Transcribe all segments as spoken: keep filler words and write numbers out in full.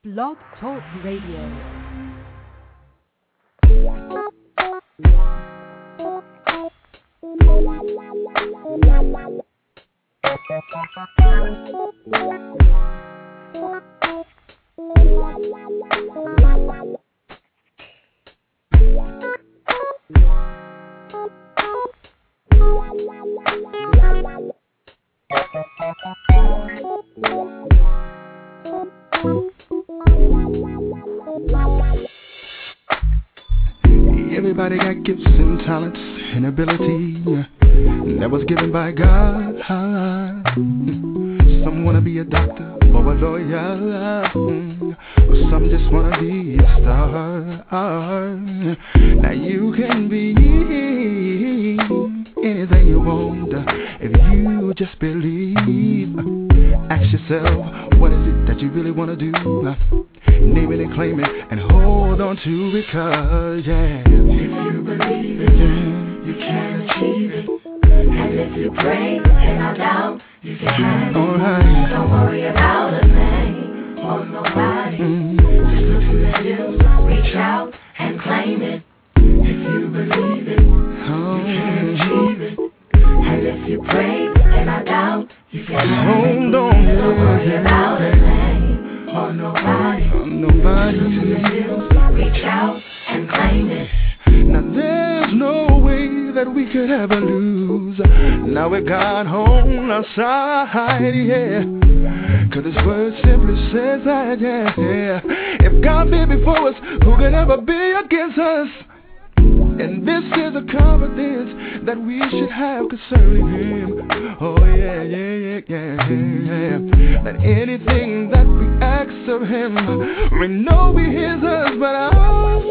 Blog Talk Radio. Everybody got gifts and talents and ability that was given by God. Some wanna be a doctor or a lawyer, or some just wanna be a star. Now you can be anything you want if you just believe. Ask yourself, what is it that you really wanna do? Name it and claim it and hold on to it, 'cause yeah, if you believe it, yeah, you can achieve it. And if you pray and not doubt, you can have it. All right. Don't worry about a thing or nobody. Mm-hmm. Just look to the hills, reach out and claim it. If you believe it, oh, you can achieve it. And if you pray and not doubt, you can have it. Hold on, yeah. Don't worry about a thing or nobody. Or nobody. Just look to the hills, reach out and claim it. Now there's no way that we could ever lose. Now we got on our side, yeah. 'Cause this word simply says that, yeah, yeah. If God be before us, who can ever be against us? And this is a confidence that we should have concerning Him. Oh yeah, yeah, yeah, yeah, yeah. That anything that we ask of Him, we know He hears us, but oh,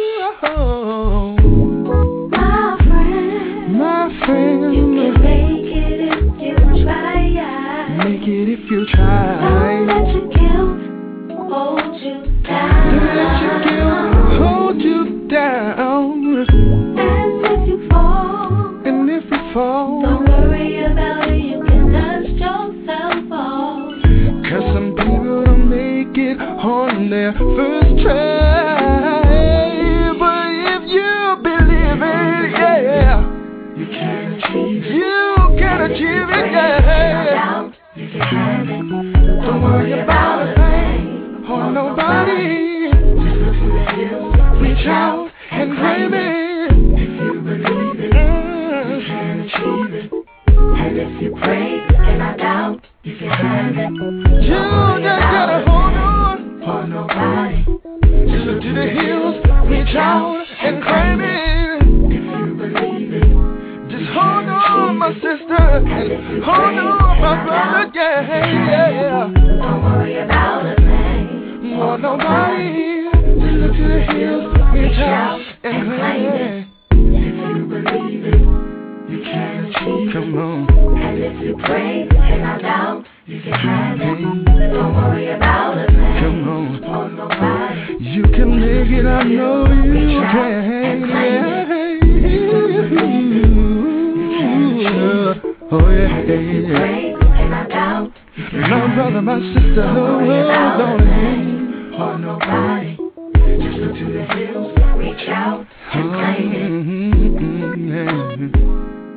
oh, my friend, my friend, you can make it if you try. Make it if you try. Don't let your guilt hold you down. Don't let your guilt hold you down. And if you fall, and if you fall, don't worry about it, you can dust yourself off. 'Cause some people don't make it on their first try. But if you believe it, yeah, you can achieve it. You can achieve it, yeah. You can have it. Don't worry about a thing or nobody. Just look to the hills, reach out and claim it. If you believe it, mm, you can achieve it. And if you pray and not doubt, you can have it. You just gotta hold on for nobody. Just look to the hills, reach out and claim it. If you believe it, just hold on, my sister, and hold on, my brother, yeah, yeah. Don't worry about a thing or nobody. Just look to the hills, reach out and claim it. If you believe it, you can achieve it. Come on. And if you pray and not doubt, you can have it. Don't worry about a thing. Come on. Or nobody. You can make it, I know you reach can. And claim it. If you believe it, you can achieve it. Oh yeah, and if you pray and not doubt, you can have it. My brother, my sister, don't worry about a thing or nobody. Just look to the hills, reach out and claim it. Mm-hmm, yeah.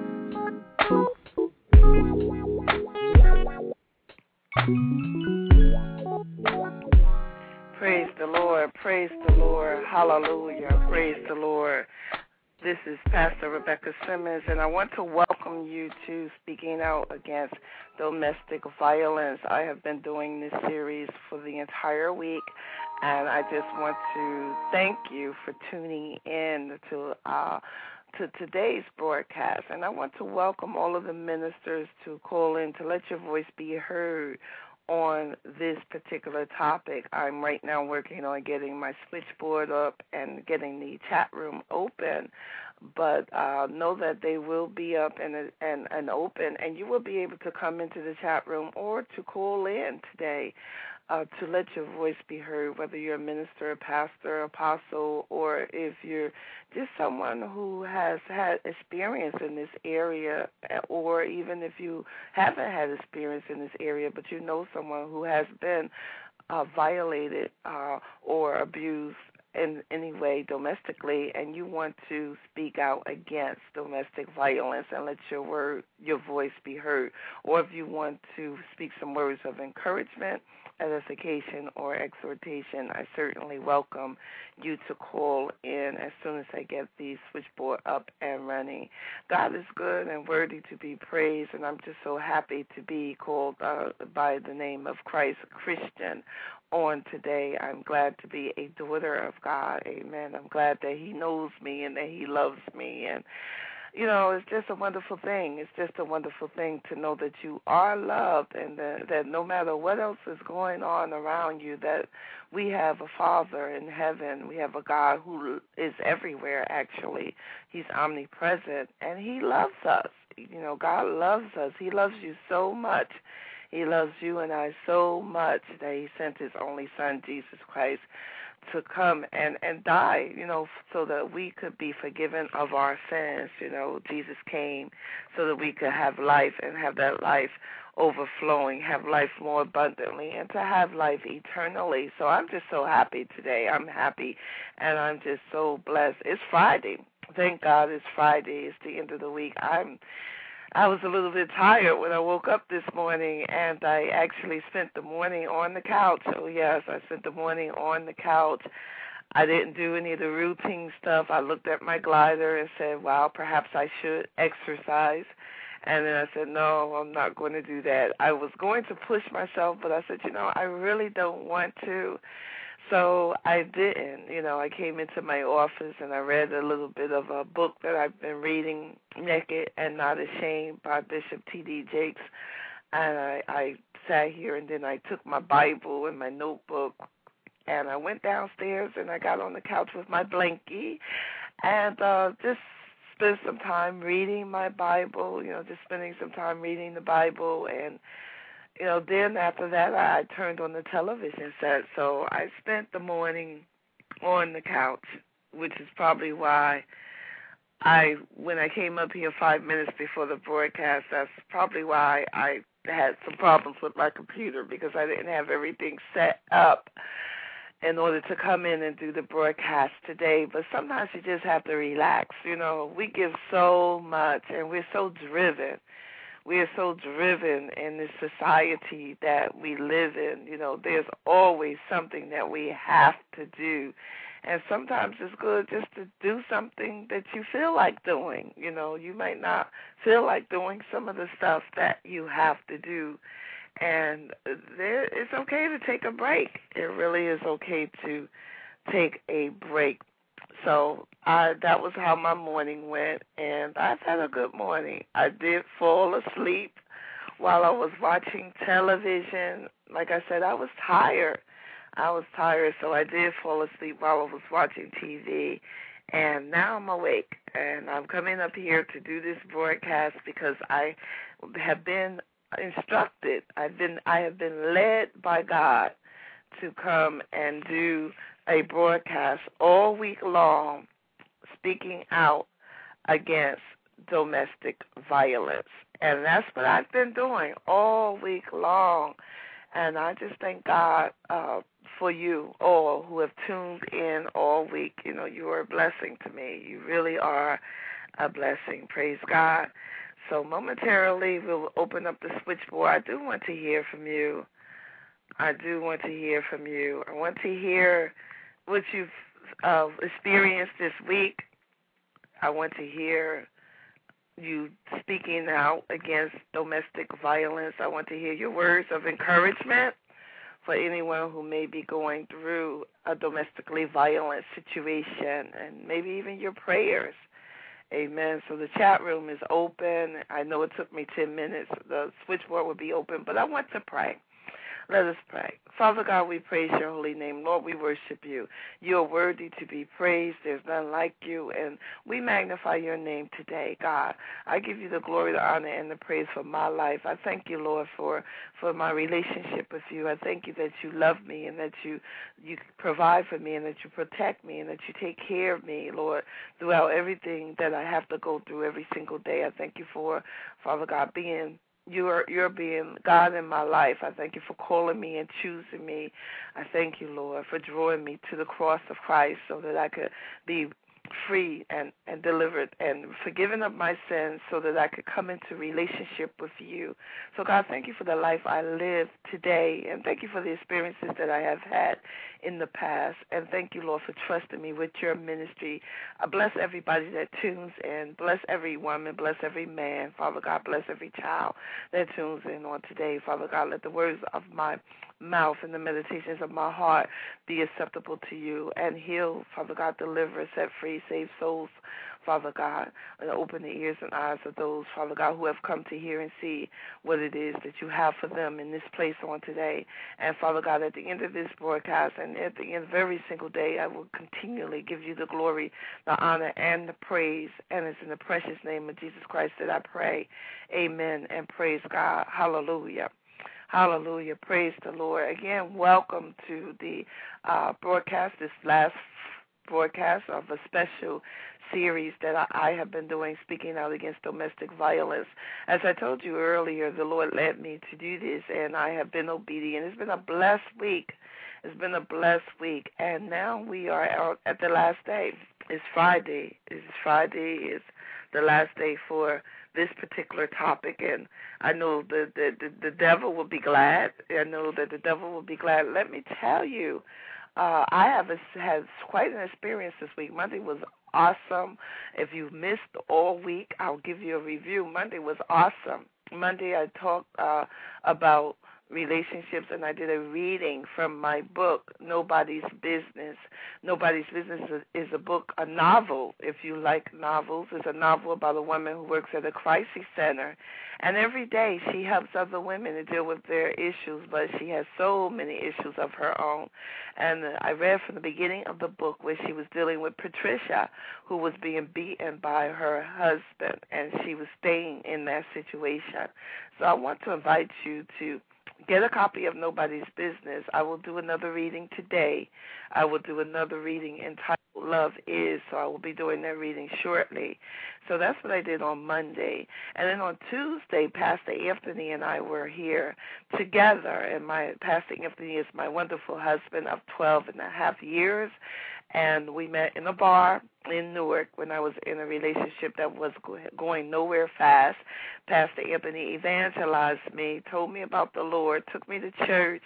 Praise the Lord, praise the Lord, hallelujah, praise the Lord. This is Pastor Rebecca Simmons, and I want to welcome you to Speaking Out Against Domestic Violence. I have been doing this series for the entire week, and I just want to thank you for tuning in to uh, to today's broadcast. And I want to welcome all of the ministers to call in to let your voice be heard on this particular topic. I'm right now working on getting my switchboard up and getting the chat room open, but uh, know that they will be up and, and, and open, and you will be able to come into the chat room or to call in today uh, to let your voice be heard, whether you're a minister, a pastor, apostle, or if you're just someone who has had experience in this area, or even if you haven't had experience in this area, but you know someone who has been uh, violated uh, or abused in any way domestically, and you want to speak out against domestic violence and let your word, your voice be heard, or if you want to speak some words of encouragement, edification, or exhortation, I certainly welcome you to call in as soon as I get the switchboard up and running. God is good and worthy to be praised, and I'm just so happy to be called uh, by the name of Christ Christian on today. I'm glad to be a daughter of God. Amen. I'm glad that he knows me and that he loves me. And, you know, it's just a wonderful thing. It's just a wonderful thing to know that you are loved and that, that no matter what else is going on around you, that we have a Father in heaven. We have a God who is everywhere, actually. He's omnipresent, and he loves us. You know, God loves us. He loves you so much. He loves you and I so much that he sent his only son, Jesus Christ, to come and, and die, you know, so that we could be forgiven of our sins. You know, Jesus came so that we could have life and have that life overflowing, have life more abundantly, and to have life eternally. So I'm just so happy today. I'm happy, and I'm just so blessed. It's Friday. Thank God it's Friday. It's the end of the week. I'm I was a little bit tired when I woke up this morning, and I actually spent the morning on the couch. Oh, yes, I spent the morning on the couch. I didn't do any of the routine stuff. I looked at my glider and said, wow, perhaps I should exercise. And then I said, no, I'm not going to do that. I was going to push myself, but I said, you know, I really don't want to. So I didn't. You know, I came into my office and I read a little bit of a book that I've been reading, Naked and Not Ashamed by Bishop T D Jakes. And I, I sat here and then I took my Bible and my notebook and I went downstairs and I got on the couch with my blankie and uh, just spent some time reading my Bible, you know, just spending some time reading the Bible. And you know, then after that, I turned on the television set. So I spent the morning on the couch, which is probably why I, when I came up here five minutes before the broadcast, that's probably why I had some problems with my computer, because I didn't have everything set up in order to come in and do the broadcast today. But sometimes you just have to relax. You know, we give so much, and we're so driven. We are so driven in this society that we live in. You know, there's always something that we have to do. And sometimes it's good just to do something that you feel like doing. You know, you might not feel like doing some of the stuff that you have to do. And there, it's okay to take a break. It really is okay to take a break. So I, that was how my morning went, and I've had a good morning. I did fall asleep while I was watching television. Like I said, I was tired. I was tired, so I did fall asleep while I was watching T V, and now I'm awake, and I'm coming up here to do this broadcast because I have been instructed. I've been, I have been led by God to come and do a broadcast all week long speaking out against domestic violence. And that's what I've been doing all week long. And I just thank God uh, for you all who have tuned in all week. You know, you are a blessing to me. You really are a blessing. Praise God. So momentarily we'll open up the switchboard. I do want to hear from you. I do want to hear from you. I want to hear what you've uh, experienced this week. I want to hear you speaking out against domestic violence. I want to hear your words of encouragement for anyone who may be going through a domestically violent situation, and maybe even your prayers. Amen. So the chat room is open. I know it took me ten minutes. The switchboard will be open, but I want to pray. Let us pray. Father God, we praise your holy name. Lord, we worship you. You are worthy to be praised. There's none like you, and we magnify your name today, God. I give you the glory, the honor, and the praise for my life. I thank you, Lord, for, for my relationship with you. I thank you that you love me and that you, you provide for me and that you protect me and that you take care of me, Lord, throughout everything that I have to go through every single day. I thank you for, Father God, being you're you're being God in my life. I thank you for calling me and choosing me. I thank you, Lord, for drawing me to the cross of Christ so that I could be free and, and delivered and forgiven of my sins so that I could come into relationship with you. So, God, thank you for the life I live today, and thank you for the experiences that I have had in the past, and thank you, Lord, for trusting me with your ministry. I bless everybody that tunes in. Bless every woman. Bless every man. Father God, bless every child that tunes in on today. Father God, let the words of my mouth and the meditations of my heart be acceptable to you, and heal, Father God, deliver, set free, save souls, Father God, and open the ears and eyes of those, Father God, who have come to hear and see what it is that you have for them in this place on today. And Father God, at the end of this broadcast and at the end of every single day, I will continually give you the glory, the honor, and the praise, and it's in the precious name of Jesus Christ that I pray. Amen, and praise God. Hallelujah. Hallelujah. Praise the Lord. Again, welcome to the uh, broadcast, this last broadcast of a special series that I, I have been doing, speaking out against domestic violence. As I told you earlier, the Lord led me to do this, and I have been obedient. It's been a blessed week. It's been a blessed week, and now we are out at the last day. It's Friday. It's Friday. It's the last day for this particular topic, and I know the, the, the, the devil will be glad. I know that the devil will be glad. Let me tell you, uh, I have a, had quite an experience this week. Monday was awesome. If you missed all week, I'll give you a review. Monday was awesome. Monday I talked uh, about relationships, and I did a reading from my book, Nobody's Business. Nobody's Business is a book, a novel, if you like novels. It's a novel about a woman who works at a crisis center, and every day she helps other women to deal with their issues, but she has so many issues of her own. And I read from the beginning of the book where she was dealing with Patricia, who was being beaten by her husband, and she was staying in that situation. So I want to invite you to get a copy of Nobody's Business. I will do another reading today. I will do another reading entitled Love Is, so I will be doing that reading shortly. So that's what I did on Monday. And then on Tuesday, Pastor Anthony and I were here together, and my Pastor Anthony is my wonderful husband of twelve and a half years, and we met in a bar in Newark when I was in a relationship that was going nowhere fast. Pastor Anthony evangelized me, told me about the Lord, took me to church,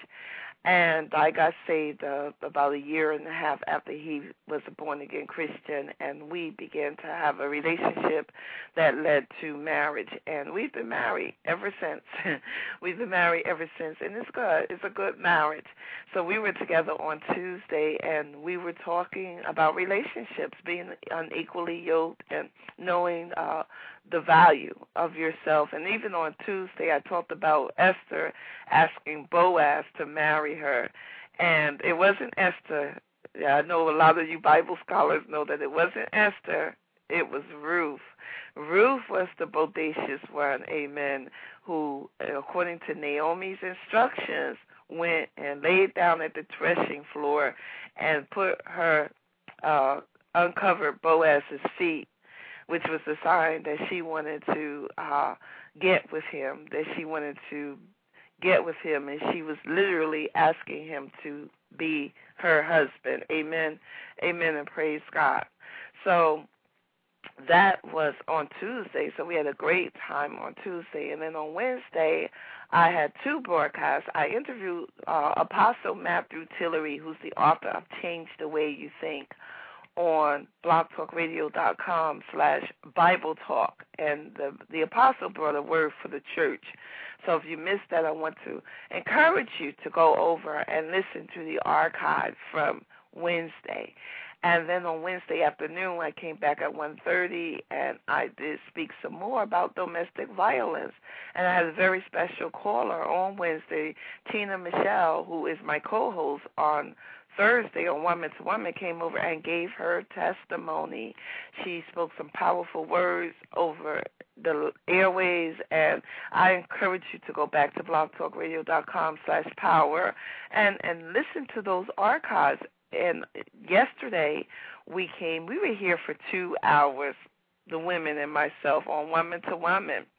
and I got saved uh, about a year and a half after he was a born-again Christian, and we began to have a relationship that led to marriage, and we've been married ever since. We've been married ever since, and it's good. It's a good marriage. So we were together on Tuesday, and we were talking about relationships, being unequally yoked and knowing uh, the value of yourself. And even on Tuesday, I talked about Esther asking Boaz to marry her. And it wasn't Esther. Yeah, I know a lot of you Bible scholars know that it wasn't Esther. It was Ruth. Ruth was the bodacious one, amen, who, according to Naomi's instructions, went and laid down at the threshing floor and put her, uh, uncovered Boaz's feet, which was the sign that she wanted to uh, get with him, that she wanted to get with him, and she was literally asking him to be her husband. Amen. Amen, and praise God. So that was on Tuesday, so we had a great time on Tuesday. And then on Wednesday, I had two broadcasts. I interviewed uh, Apostle Matthew Tillery, who's the author of Change the Way You Think, on blogtalkradio.com slash Bible Talk. And the, the apostle brought a word for the church. So if you missed that, I want to encourage you to go over and listen to the archive from Wednesday. And then on Wednesday afternoon, I came back at one thirty, and I did speak some more about domestic violence. And I had a very special caller on Wednesday, Tina Michelle, who is my co-host on Thursday on Woman to Woman, came over and gave her testimony. She spoke some powerful words over the airways, and I encourage you to go back to blogtalkradio.com slash power and, and listen to those archives. And yesterday we came, we were here for two hours, the women and myself, on Woman to Woman,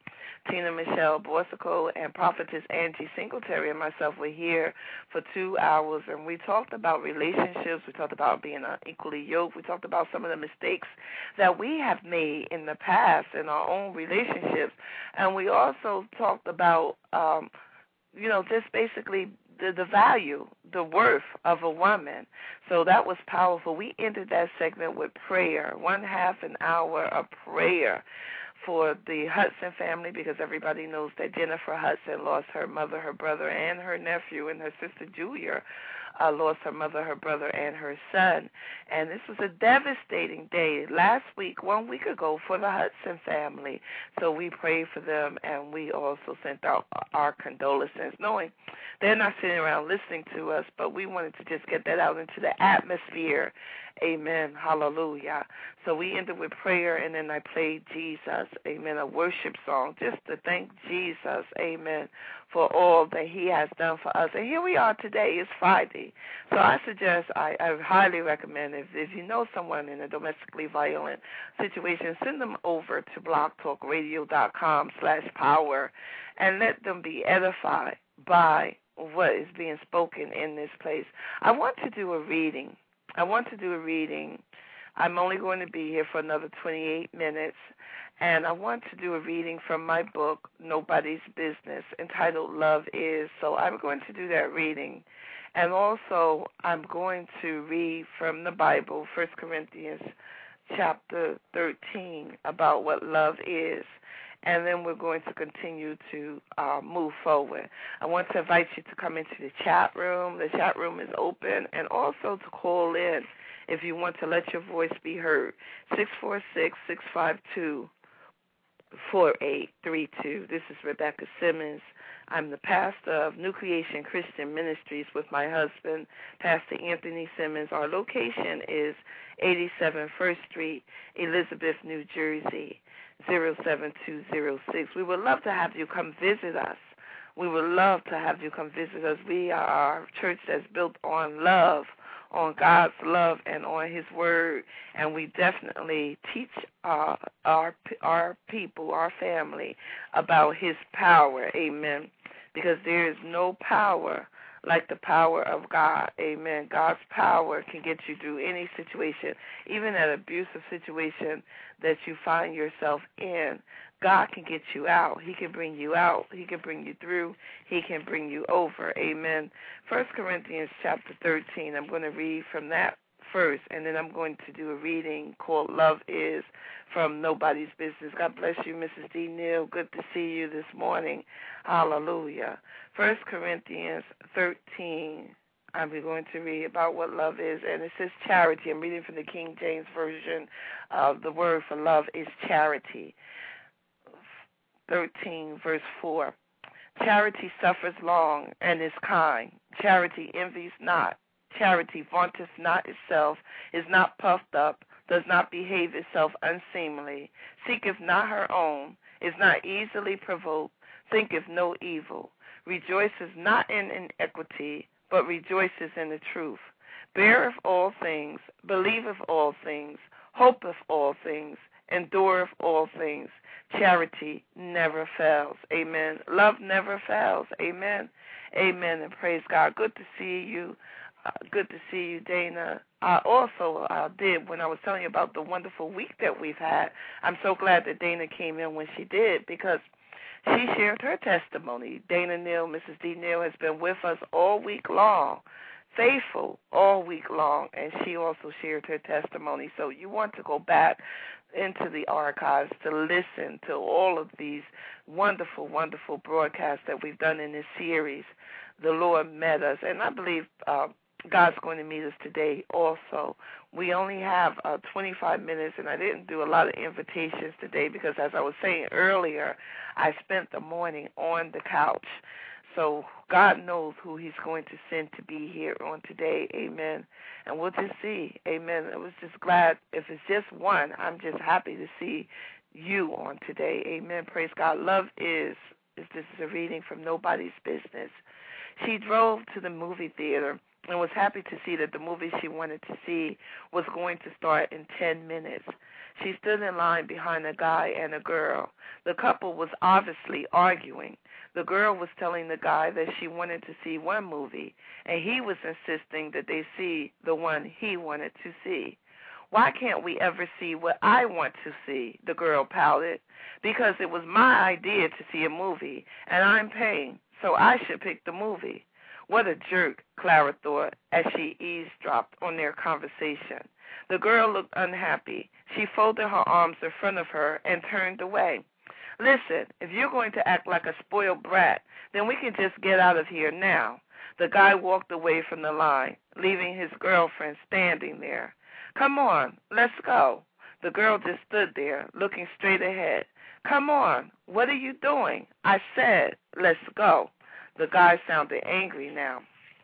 Tina Michelle Borsico and Prophetess Angie Singletary and myself were here for two hours, and we talked about relationships. We talked about being unequally yoked. We talked about some of the mistakes that we have made in the past in our own relationships, and we also talked about, um, you know, just basically the, the value, the worth of a woman. So that was powerful. We ended that segment with prayer, one half an hour of prayer for the Hudson family, because everybody knows that Jennifer Hudson lost her mother, her brother, and her nephew, and her sister Julia uh, lost her mother, her brother, and her son. And this was a devastating day last week, one week ago, for the Hudson family. So we prayed for them, and we also sent out our condolences, knowing they're not sitting around listening to us, but we wanted to just get that out into the atmosphere. Amen. Hallelujah. So we ended with prayer, and then I played Jesus, amen, a worship song, just to thank Jesus, amen, for all that he has done for us. And here we are today. It's Friday. So I suggest, I, I highly recommend, if, if you know someone in a domestically violent situation, send them over to blogtalkradio.com slash power and let them be edified by what is being spoken in this place. I want to do a reading. I want to do a reading. I'm only going to be here for another twenty-eight minutes, and I want to do a reading from my book, Nobody's Business, entitled Love Is. So I'm going to do that reading. And also I'm going to read from the Bible, First Corinthians chapter thirteen, about what love is. And then we're going to continue to uh, move forward. I want to invite you to come into the chat room. The chat room is open, and also to call in if you want to let your voice be heard. six four six, six five two, four eight three two. This is Rebecca Simmons. I'm the pastor of New Creation Christian Ministries with my husband, Pastor Anthony Simmons. Our location is eighty-seven First Street, Elizabeth, New Jersey, zero seven two zero six. We would love to have you come visit us. We would love to have you come visit us. We are a church that's built on love, on God's love, and on his word, and we definitely teach uh, our our people, our family, about his power, amen, because there is no power like the power of God, amen. God's power can get you through any situation, even an abusive situation that you find yourself in. God can get you out. He can bring you out. He can bring you through. He can bring you over, amen. First Corinthians chapter thirteen, I'm going to read from that first, and then I'm going to do a reading called Love Is from Nobody's Business. God bless you, Missus D. Neal. Good to see you this morning. Hallelujah. First Corinthians thirteen, I'm going to read about what love is, and it says charity. I'm reading from the King James Version. Uh, the word for love is charity. thirteen, verse four. Charity suffers long and is kind. Charity envies not. Charity vaunteth not itself, is not puffed up, does not behave itself unseemly, seeketh not her own, is not easily provoked, thinketh no evil, rejoices not in iniquity, but rejoices in the truth, beareth all things, believeth all things, hopeth all things, endureth all things. Charity never fails. Amen. Love never fails. Amen. Amen. And praise God. Good to see you. Uh, good to see you, Dana. I also uh, did, when I was telling you about the wonderful week that we've had, I'm so glad that Dana came in when she did, because she shared her testimony. Dana Neal, Missus D. Neal, has been with us all week long, faithful all week long, and she also shared her testimony. So you want to go back into the archives to listen to all of these wonderful, wonderful broadcasts that we've done in this series. The Lord met us, and I believe uh, God's going to meet us today also. We only have uh, twenty-five minutes, and I didn't do a lot of invitations today because, as I was saying earlier, I spent the morning on the couch. So God knows who he's going to send to be here on today, amen. And we'll just see, amen. I was just glad, if it's just one, I'm just happy to see you on today, amen. Praise God. Love is, is this is a reading from Nobody's Business. She drove to the movie theater and was happy to see that the movie she wanted to see was going to start in ten minutes. She stood in line behind a guy and a girl. The couple was obviously arguing. The girl was telling the guy that she wanted to see one movie, and he was insisting that they see the one he wanted to see. Why can't we ever see what I want to see? The girl pouted. Because it was my idea to see a movie, and I'm paying, so I should pick the movie. What a jerk, Clara thought, as she eavesdropped on their conversation. The girl looked unhappy. She folded her arms in front of her and turned away. Listen, if you're going to act like a spoiled brat, then we can just get out of here now. The guy walked away from the line, leaving his girlfriend standing there. Come on, let's go. The girl just stood there, looking straight ahead. Come on, what are you doing? I said, let's go. The guy sounded angry now.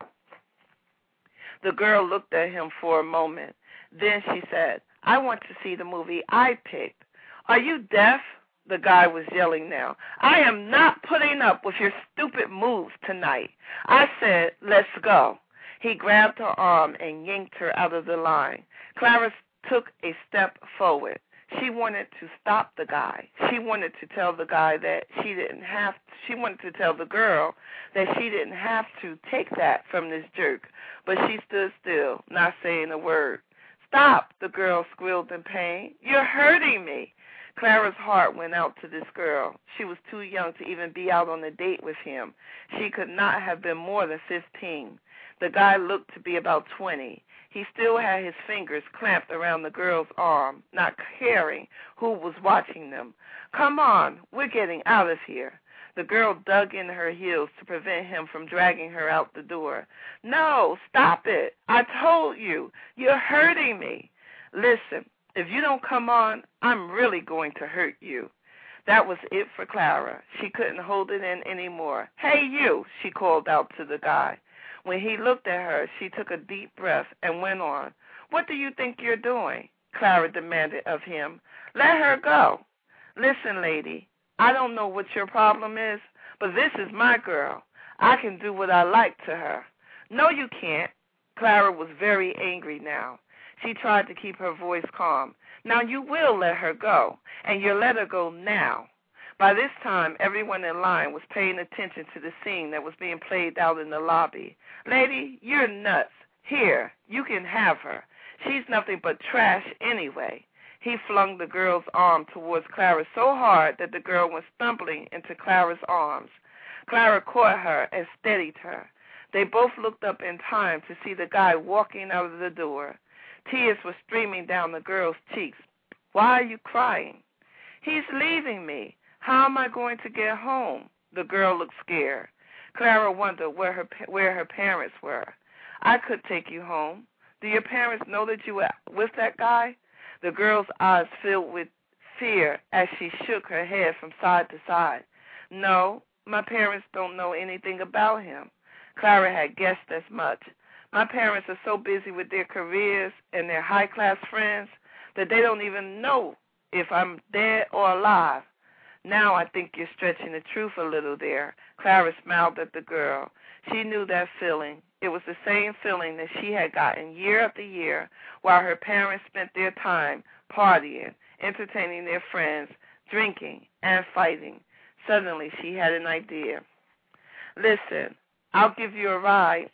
The girl looked at him for a moment. Then she said, I want to see the movie I picked. Are you deaf? The guy was yelling now. I am not putting up with your stupid moves tonight. I said, let's go. He grabbed her arm and yanked her out of the line. Clara took a step forward. She wanted to stop the guy. She wanted to tell the guy that she didn't have to, she wanted to tell the girl that she didn't have to take that from this jerk. But she stood still, not saying a word. Stop, the girl squealed in pain. You're hurting me. Clara's heart went out to this girl. She was too young to even be out on a date with him. She could not have been more than fifteen. The guy looked to be about twenty. He still had his fingers clamped around the girl's arm, not caring who was watching them. Come on, we're getting out of here. The girl dug in her heels to prevent him from dragging her out the door. No, stop it. I told you. You're hurting me. Listen, if you don't come on, I'm really going to hurt you. That was it for Clara. She couldn't hold it in anymore. Hey, you, she called out to the guy. When he looked at her, she took a deep breath and went on. What do you think you're doing? Clara demanded of him. Let her go. Listen, lady, I don't know what your problem is, but this is my girl. I can do what I like to her. No, you can't. Clara was very angry now. She tried to keep her voice calm. Now you will let her go, and you'll let her go now. By this time, everyone in line was paying attention to the scene that was being played out in the lobby. Lady, you're nuts. Here, you can have her. She's nothing but trash anyway. He flung the girl's arm towards Clara so hard that the girl went stumbling into Clara's arms. Clara caught her and steadied her. They both looked up in time to see the guy walking out of the door. Tears were streaming down the girl's cheeks. Why are you crying? He's leaving me. How am I going to get home? The girl looked scared. Clara wondered where her where her parents were. I could take you home. Do your parents know that you were with that guy? The girl's eyes filled with fear as she shook her head from side to side. No, my parents don't know anything about him. Clara had guessed as much. My parents are so busy with their careers and their high-class friends that they don't even know if I'm dead or alive. Now I think you're stretching the truth a little there. Clara smiled at the girl. She knew that feeling. It was the same feeling that she had gotten year after year while her parents spent their time partying, entertaining their friends, drinking, and fighting. Suddenly she had an idea. Listen, I'll give you a ride.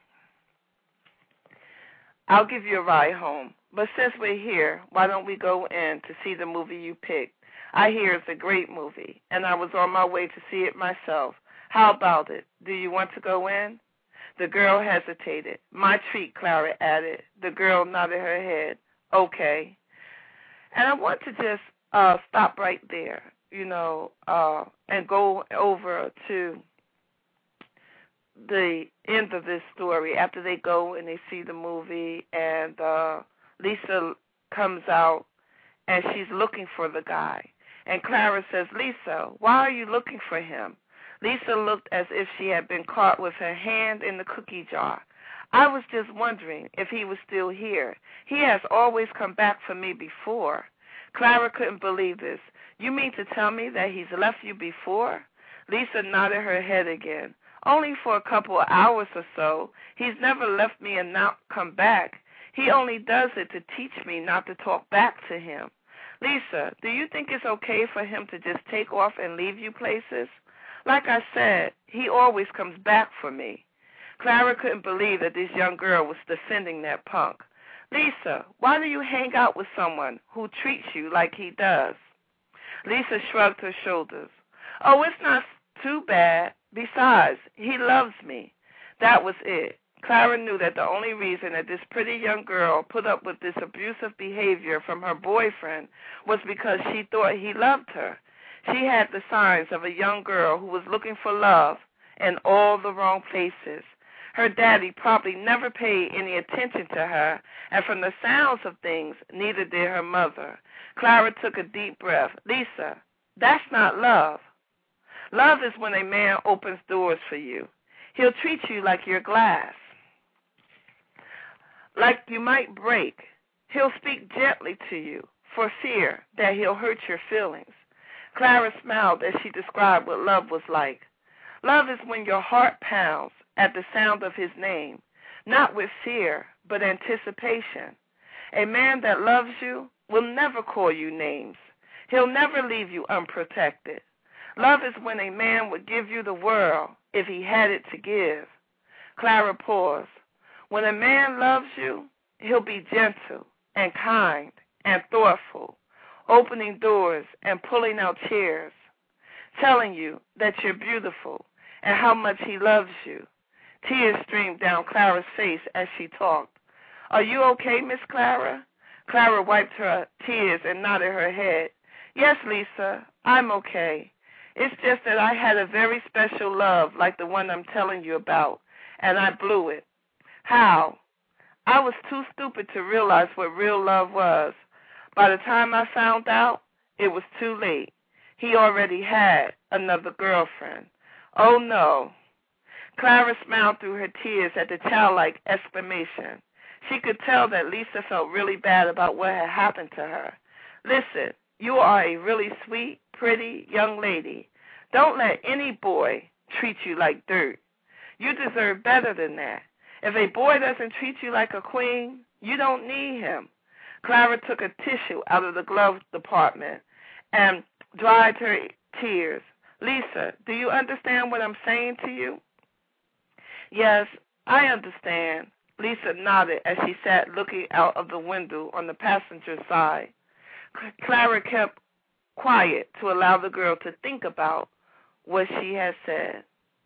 I'll give you a ride home. But since we're here, why don't we go in to see the movie you picked? I hear it's a great movie, and I was on my way to see it myself. How about it? Do you want to go in? The girl hesitated. My treat, Clara added. The girl nodded her head. Okay. And I want to just uh, stop right there, you know, uh, and go over to the end of this story. After they go and they see the movie, and uh, Lisa comes out, and she's looking for the guy. And Clara says, Lisa, why are you looking for him? Lisa looked as if she had been caught with her hand in the cookie jar. I was just wondering if he was still here. He has always come back for me before. Clara couldn't believe this. You mean to tell me that he's left you before? Lisa nodded her head again. only for a couple of hours or so. He's never left me and not come back. He only does it to teach me not to talk back to him. Lisa, do you think it's okay for him to just take off and leave you places? Like I said, he always comes back for me. Clara couldn't believe that this young girl was defending that punk. Lisa, why do you hang out with someone who treats you like he does? Lisa shrugged her shoulders. Oh, it's not too bad. Besides, he loves me. That was it. Clara knew that the only reason that this pretty young girl put up with this abusive behavior from her boyfriend was because she thought he loved her. She had the signs of a young girl who was looking for love in all the wrong places. Her daddy probably never paid any attention to her, and from the sounds of things, neither did her mother. Clara took a deep breath. Lisa, that's not love. Love is when a man opens doors for you. He'll treat you like you're glass, like you might break. He'll speak gently to you for fear that he'll hurt your feelings. Clara smiled as she described what love was like. Love is when your heart pounds at the sound of his name, not with fear, but anticipation. A man that loves you will never call you names. He'll never leave you unprotected. Love is when a man would give you the world if he had it to give. Clara paused. When a man loves you, he'll be gentle and kind and thoughtful, opening doors and pulling out chairs, telling you that you're beautiful and how much he loves you. Tears streamed down Clara's face as she talked. Are you okay, Miss Clara? Clara wiped her tears and nodded her head. Yes, Lisa, I'm okay. It's just that I had a very special love like the one I'm telling you about, and I blew it. How? I was too stupid to realize what real love was. By the time I found out, it was too late. He already had another girlfriend. Oh, no. Clara smiled through her tears at the childlike exclamation. She could tell that Lisa felt really bad about what had happened to her. Listen, you are a really sweet, pretty young lady. Don't let any boy treat you like dirt. You deserve better than that. If a boy doesn't treat you like a queen, you don't need him. Clara took a tissue out of the glove compartment and dried her tears. Lisa, do you understand what I'm saying to you? Yes, I understand. Lisa nodded as she sat looking out of the window on the passenger side. Clara kept quiet to allow the girl to think about what she had said.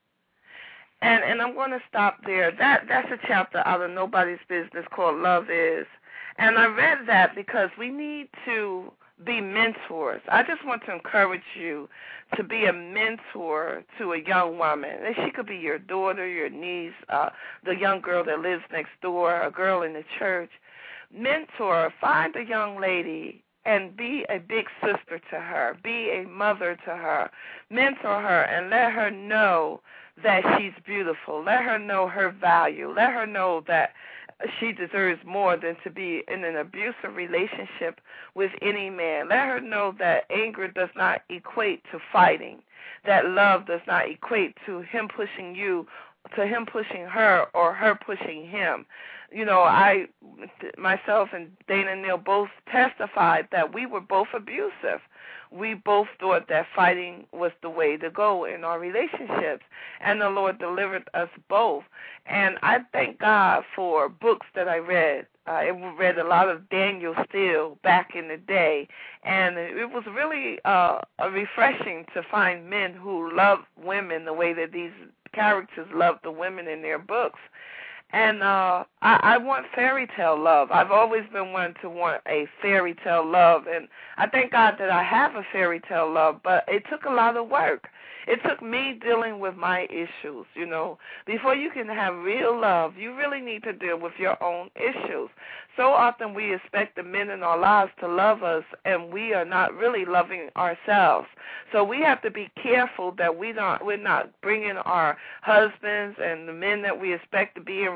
And and I'm going to stop there. That That's a chapter out of Nobody's Business called Love Is. And I read that because we need to be mentors. I just want to encourage you to be a mentor to a young woman. And she could be your daughter, your niece, uh, the young girl that lives next door, a girl in the church. Mentor, find a young lady and be a big sister to her. Be a mother to her. Mentor her and let her know that she's beautiful. Let her know her value. Let her know that she deserves more than to be in an abusive relationship with any man. Let her know that anger does not equate to fighting, that love does not equate to him pushing you, to him pushing her or her pushing him. You know, I, myself and Dana Neal both testified that we were both abusive. We both thought that fighting was the way to go in our relationships, and the Lord delivered us both. And I thank God for books that I read. I read a lot of Daniel Steele back in the day, and it was really uh, refreshing to find men who love women the way that these characters love the women in their books. And uh, I, I want fairy tale love. I've always been one to want a fairy tale love, and I thank God that I have a fairy tale love, but it took a lot of work. It took me dealing with my issues, you know. Before you can have real love, you really need to deal with your own issues. So often we expect the men in our lives to love us, and we are not really loving ourselves. So we have to be careful that we not, we're not bringing our husbands and the men that we expect to be in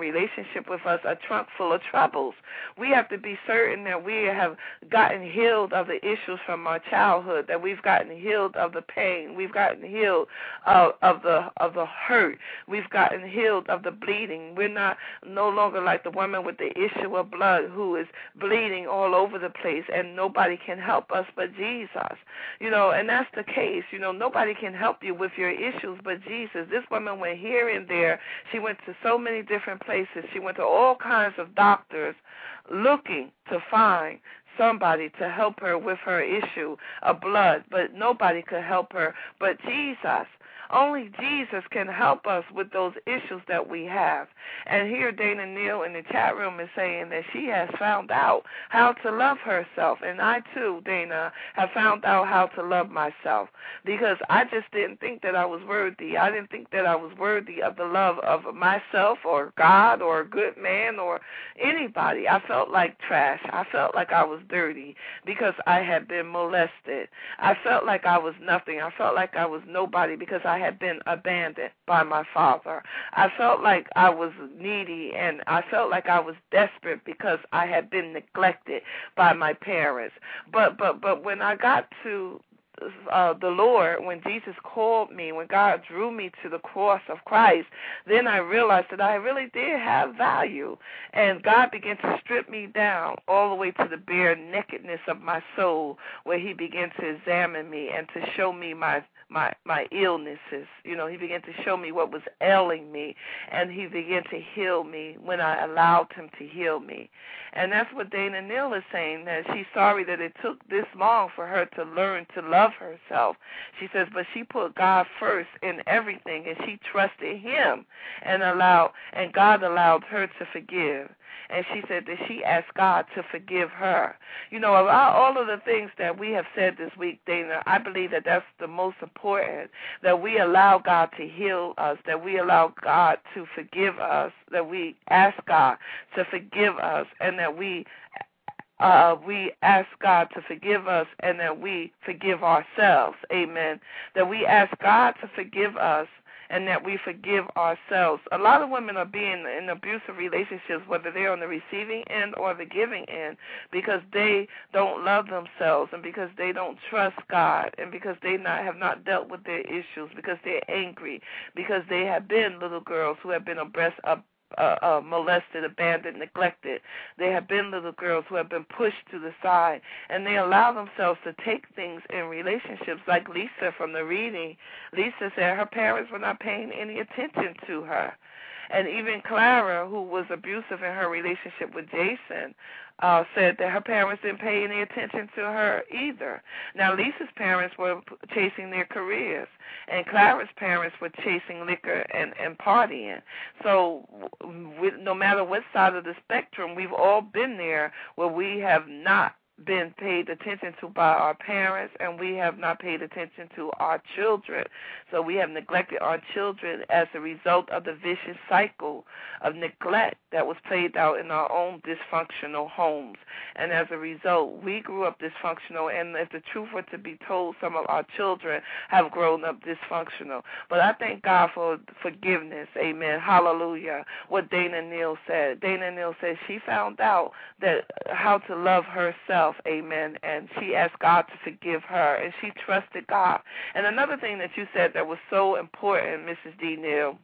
relationship with us a trunk full of troubles. We have to be certain that we have gotten healed of the issues from our childhood, that we've gotten healed of the pain, we've gotten healed of, of the of the hurt, we've gotten healed of the bleeding. We're not no longer like the woman with the issue of blood who is bleeding all over the place and nobody can help us but Jesus. You know, and that's the case. You know, nobody can help you with your issues but Jesus. This woman went here and there. She went to so many different places. She went to all kinds of doctors looking to find somebody to help her with her issue of blood, but nobody could help her but Jesus. Only Jesus can help us with those issues that we have. And here Dana Neal in the chat room is saying that she has found out how to love herself. And I too, Dana, have found out how to love myself, because I just didn't think that I was worthy. I didn't think that I was worthy of the love of myself or God or a good man or anybody. I felt like trash. I felt like I was dirty because I had been molested. I felt like I was nothing. I felt like I was nobody because I I had been abandoned by my father. I felt like I was needy, and I felt like I was desperate because I had been neglected by my parents. But but but when I got to Uh, the Lord, when Jesus called me, when God drew me to the cross of Christ, then I realized that I really did have value. And God began to strip me down all the way to the bare nakedness of my soul, where he began to examine me and to show me my my my illnesses. You know, he began to show me what was ailing me, and he began to heal me when I allowed him to heal me. And that's what Dana Neal is saying, that she's sorry that it took this long for her to learn to love herself. She says, but she put God first in everything, and she trusted him, and allowed, and God allowed her to forgive. And she said that she asked God to forgive her. You know, of all of the things that we have said this week, Dana, I believe that that's the most important, that we allow God to heal us, that we allow God to forgive us, that we ask God to forgive us, and that we Uh, we ask God to forgive us, and that we forgive ourselves. Amen. That we ask God to forgive us, and that we forgive ourselves. A lot of women are being in abusive relationships, whether they're on the receiving end or the giving end, because they don't love themselves, and because they don't trust God, and because they not have not dealt with their issues, because they're angry, because they have been little girls who have been oppressed, uh, Uh, uh, molested, abandoned, neglected. They have been little girls who have been pushed to the side, and they allow themselves to take things in relationships, like Lisa from the reading. Lisa said her parents were not paying any attention to her. And even Clara, who was abusive in her relationship with Jason, uh, said that her parents didn't pay any attention to her either. Now, Lisa's parents were chasing their careers, and Clara's parents were chasing liquor and, and partying. So we, no matter what side of the spectrum, we've all been there where we have not been paid attention to by our parents, and we have not paid attention to our children. So we have neglected our children as a result of the vicious cycle of neglect that was played out in our own dysfunctional homes. And as a result, we grew up dysfunctional, and if the truth were to be told, some of our children have grown up dysfunctional. But I thank God for forgiveness. Amen. Hallelujah. What Dana Neal said. Dana Neal said she found out that how to love herself. Amen. And she asked God to forgive her, and she trusted God. And another thing that you said that was so important, Missus D. Neal,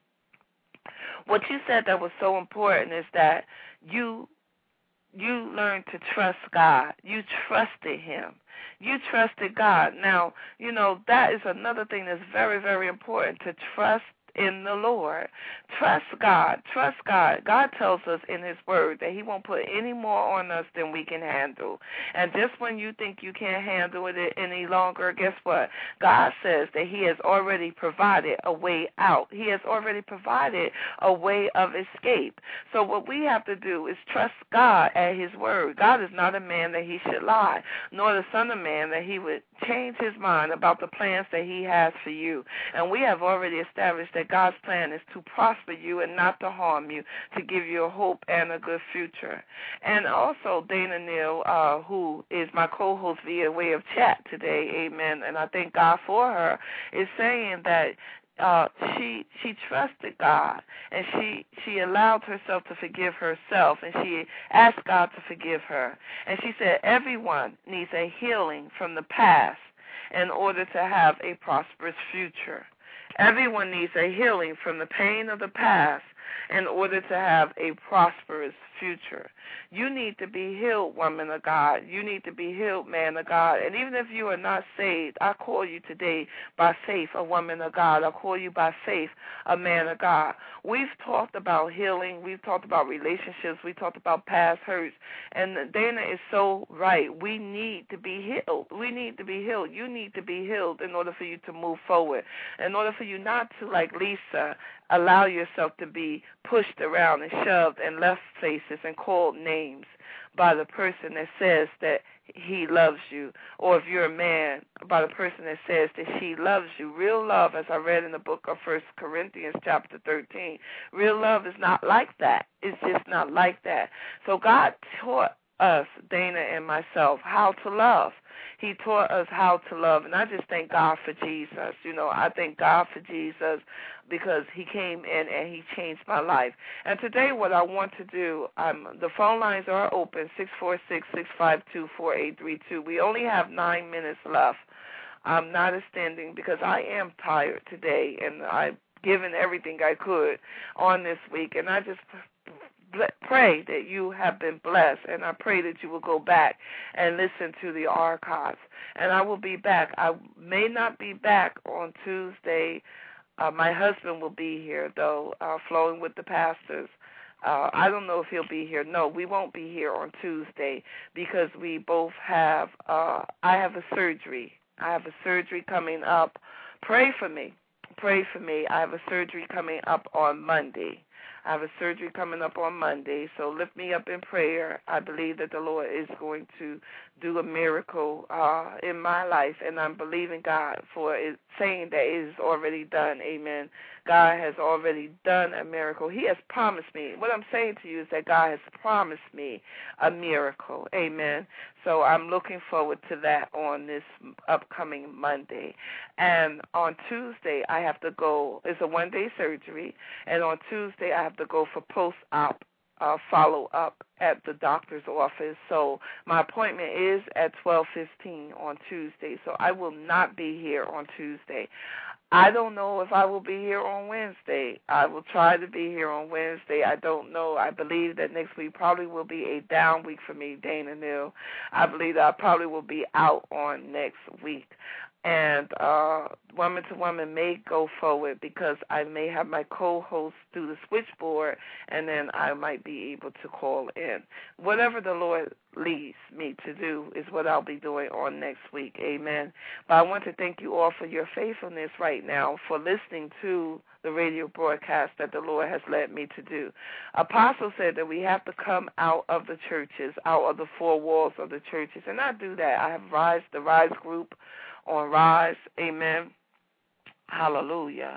what you said that was so important is that you you learned to trust God. You trusted him. You trusted God. Now, you know, that is another thing that's very, very important, to trust in the Lord. Trust God. Trust God. God tells us in his word that he won't put any more on us than we can handle. And just when you think you can't handle it any longer, guess what? God says that he has already provided a way out. He has already provided a way of escape. So what we have to do is trust God at his word. God is not a man that he should lie, nor the son of man that he would change his mind about the plans that he has for you. And we have already established that God's plan is to prosper you and not to harm you, to give you a hope and a good future. And also, Dana Neal, uh, who is my co-host via way of chat today, amen, and I thank God for her, is saying that uh, she she trusted God, and she she allowed herself to forgive herself, and she asked God to forgive her. And she said everyone needs a healing from the past in order to have a prosperous future. Everyone needs a healing from the pain of the past in order to have a prosperous future. You need to be healed, woman of God. You need to be healed, man of God. And even if you are not saved, I call you today by faith, a woman of God. I call you by faith, a man of God. We've talked about healing. We've talked about relationships. We talked about past hurts. And Dana is so right. We need to be healed. We need to be healed. You need to be healed in order for you to move forward. In order for you not to, like Lisa, allow yourself to be pushed around and shoved and left faces and called names by the person that says that he loves you, or if you're a man, by the person that says that she loves you. Real love, as I read in the book of First Corinthians chapter thirteen, real love is not like that. It's just not like that. So God taught us, Dana and myself, how to love. He taught us how to love, and I just thank God for Jesus. You know, I thank God for Jesus because he came in and he changed my life. And today what I want to do, um, the phone lines are open, six four six, six five two, four eight three two. We only have nine minutes left. I'm not extending because I am tired today, and I've given everything I could on this week, and I just pray that you have been blessed, and I pray that you will go back and listen to the archives. And I will be back. I may not be back on Tuesday. Uh, my husband will be here, though, uh, flowing with the pastors. Uh, I don't know if he'll be here. No, we won't be here on Tuesday because we both have, uh, I have a surgery. I have a surgery coming up. Pray for me. Pray for me. I have a surgery coming up on Monday. I have a surgery coming up on Monday, so lift me up in prayer. I believe that the Lord is going to do a miracle uh, in my life, and I'm believing God for it, saying that it is already done. Amen. God has already done a miracle. He has promised me. What I'm saying to you is that God has promised me a miracle. Amen. So I'm looking forward to that on this upcoming Monday. And on Tuesday, I have to go. It's a one-day surgery, and on Tuesday, I have to go for post-op uh, follow-up at the doctor's office. So my appointment is at twelve fifteen on Tuesday, so I will not be here on Tuesday. I don't know if I will be here on Wednesday. I will try to be here on Wednesday. I don't know. I believe that next week probably will be a down week for me, Dana Neal. I believe that I probably will be out on next week. And uh, Woman to Woman may go forward because I may have my co-host do the switchboard, and then I might be able to call in. Whatever the Lord leads me to do is what I'll be doing on next week. Amen. But I want to thank you all for your faithfulness right now, for listening to the radio broadcast that the Lord has led me to do. Apostle said that we have to come out of the churches, out of the four walls of the churches, and I do that. I have Rise, the Rise group on Rise. Amen. Hallelujah.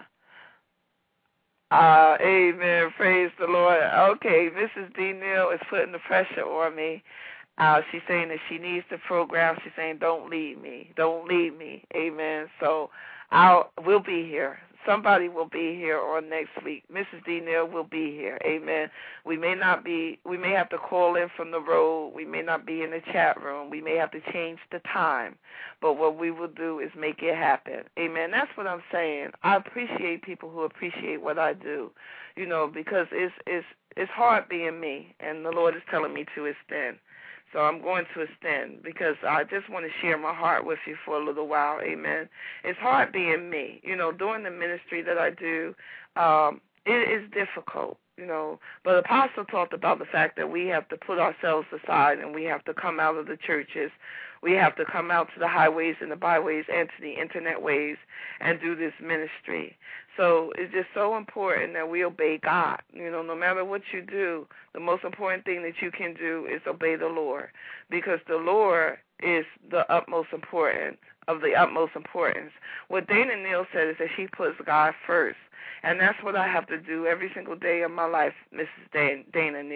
Uh, amen. Praise the Lord. Okay, Missus D. Neal is putting the pressure on me. Uh, she's saying that she needs the program. She's saying, don't leave me. Don't leave me. Amen. So I'll, we'll be here. Somebody will be here on next week. Missus D. Neal will be here. Amen. We may not be, we may have to call in from the road. We may not be in the chat room. We may have to change the time. But what we will do is make it happen. Amen. That's what I'm saying. I appreciate people who appreciate what I do, you know, because it's, it's, it's hard being me, and the Lord is telling me to extend. So I'm going to extend because I just want to share my heart with you for a little while. Amen. It's hard being me. You know, doing the ministry that I do, um, it is difficult, you know. But Apostle talked about the fact that we have to put ourselves aside and we have to come out of the churches. We have to come out to the highways and the byways and to the internet ways and do this ministry. So it's just so important that we obey God. You know, no matter what you do, the most important thing that you can do is obey the Lord, because the Lord is the utmost importance of the utmost importance. What Dana Neal said is that she puts God first, and that's what I have to do every single day of my life, Missus Dana Neal.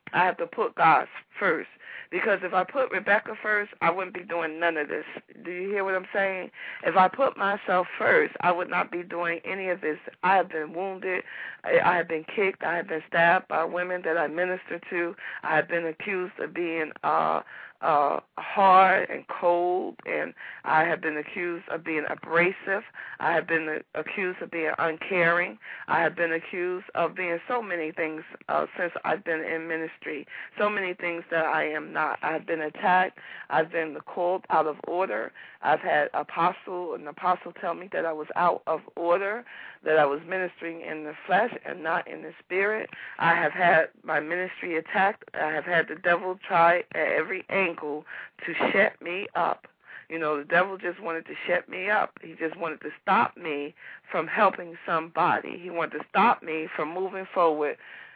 I have to put God first. Because if I put Rebecca first, I wouldn't be doing none of this. Do you hear what I'm saying? If I put myself first, I would not be doing any of this. I have been wounded. I have been kicked. I have been stabbed by women that I minister to. I have been accused of being uh, uh, hard and cold, and I have been accused of being abrasive. I have been accused of being uncaring. I have been accused of being so many things uh, since I've been in ministry, so many things that I am not. I've been attacked. I've been called out of order. I've had apostle, an apostle tell me that I was out of order, that I was ministering in the flesh and not in the spirit. I have had my ministry attacked. I have had the devil try at every angle to shut me up. You know, the devil just wanted to shut me up. He just wanted to stop me from helping somebody. He wanted to stop me from moving forward,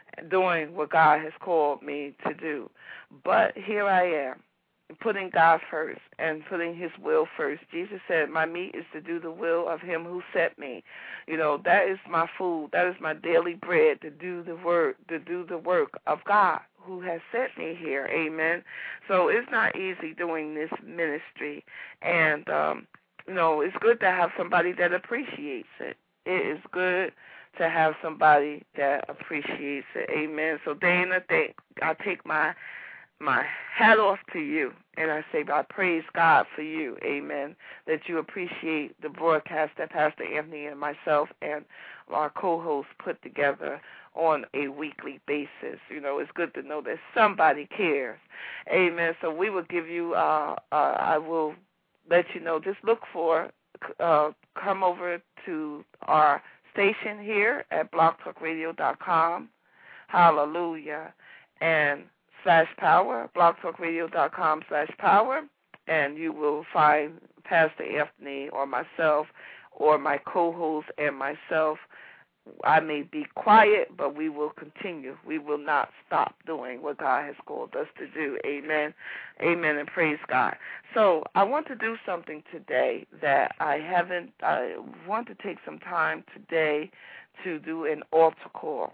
doing what God has called me to do. But here I am, putting God first and putting his will first. Jesus said, my meat is to do the will of him who sent me. You know, that is my food. That is my daily bread, to do the work, to do the work of God who has sent me here. Amen. So it's not easy doing this ministry. And, um, you know, it's good to have somebody that appreciates it. It is good to have somebody that appreciates it. Amen. So, Dana, thank, I take my my hat off to you, and I say I praise God for you, amen, that you appreciate the broadcast that Pastor Anthony and myself and our co-hosts put together on a weekly basis. You know, it's good to know that somebody cares, amen. So we will give you, uh, uh, I will let you know, just look for, uh, come over to our station here at blog talk radio dot com, hallelujah, and slash power, blog talk radio dot com slash power, and you will find Pastor Anthony or myself or my co-host and myself. I may be quiet, but we will continue. We will not stop doing what God has called us to do. Amen. Amen, and praise God. So I want to do something today that I haven't, I want to take some time today to do an altar call.